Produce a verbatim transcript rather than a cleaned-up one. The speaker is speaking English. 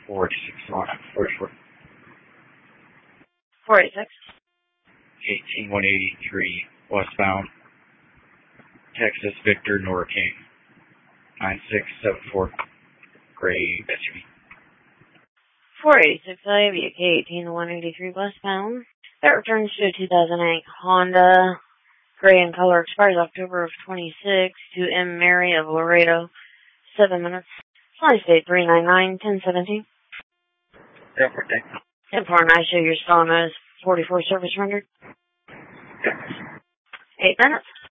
four six one, four four. four eight six. eighteen one eighty-three, westbound. Texas Victor Nora King. nine six seven four, gray S U V. four eight six A, V K eighteen one eighty-three westbound. That returns to a two thousand eight Honda. Gray in color, expires October of twenty-six to M. Mary of Laredo. Seven minutes. License date three nine nine ten seventeen. Yeah, birthday. ten four nine, show your still on those forty-four service rendered. Eight minutes.